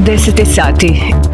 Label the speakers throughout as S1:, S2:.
S1: 10 sati.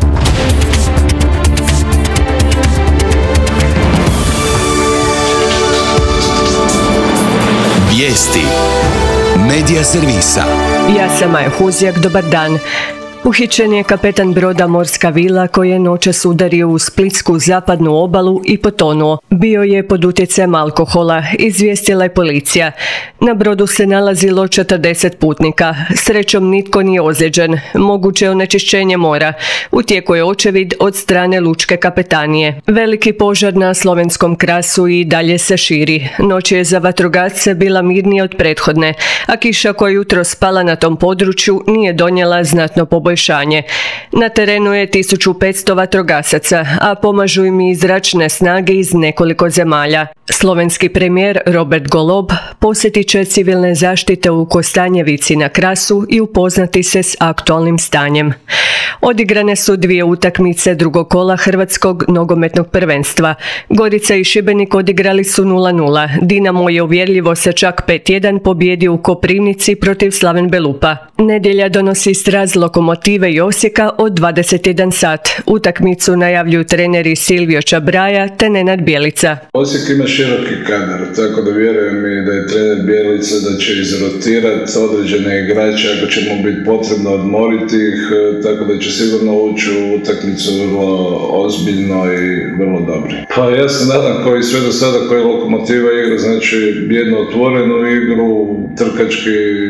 S2: Vijesti Medija servisa.
S1: Ja sam Maja Huzjak, dobar dan. Uhićen je kapetan broda Morska vila koji je noćas udario u splitsku zapadnu obalu i potonuo. Bio je pod utjecajem alkohola, izvijestila je policija. Na brodu se nalazilo 40 putnika. Srećom nitko nije ozlijeđen. Moguće je onečišćenje mora. U tijeku je očevid od strane lučke kapetanije. Veliki požar na slovenskom Krasu i dalje se širi. Noć je za vatrogasce bila mirnija od prethodne, a kiša koja je jutros spala na tom području nije donijela znatno poboljšanje. Na terenu je 1500 vatrogasaca, a pomažu im i zračne snage iz nekoliko zemalja. Slovenski premijer Robert Golob posjetit će civilne zaštite u Kostanjevici na Krasu i upoznati se s aktualnim stanjem. Odigrane su 2 utakmice drugog kola Hrvatskog nogometnog prvenstva. Gorica i Šibenik odigrali su 0:0. Dinamo je uvjerljivo sa čak 5:1 pobijedio u Koprivnici protiv Slaven Belupa. Nedjelja donosi straz Lokomotive i Osijeka od 21 sat. Utakmicu najavljuju treneri Silvio Čabraja te Nenad Bjelica.
S3: Osijek ima široki kadar, tako da vjerujem i da je trener Bjelica da će izrotirati određene igrače ako će mu biti potrebno odmoriti ih, tako da će sigurno ući u utakmicu vrlo ozbiljno i vrlo dobro. Pa ja se nadam koji sve do sada koji Lokomotiva igra, znači jednu otvorenu igru, trkački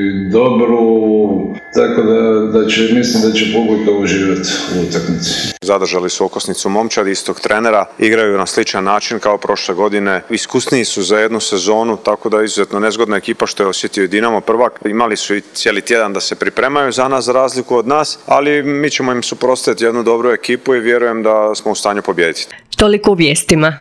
S3: dobru, tako da će, mislim da će publika uživati u utakmici.
S4: Zadržali su okosnicu momčadi istog trenera, igraju na sličan način kao prošle godine. Iskusniji su za jednu sezonu, tako da je izuzetno nezgodna ekipa što je osjetio i Dinamo prvak. Imali su i cijeli tjedan da se pripremaju za nas, za razliku od nas, ali mi ćemo im suprotstaviti jednu dobru ekipu i vjerujem da smo u stanju pobijediti.
S1: Toliko u vijestima.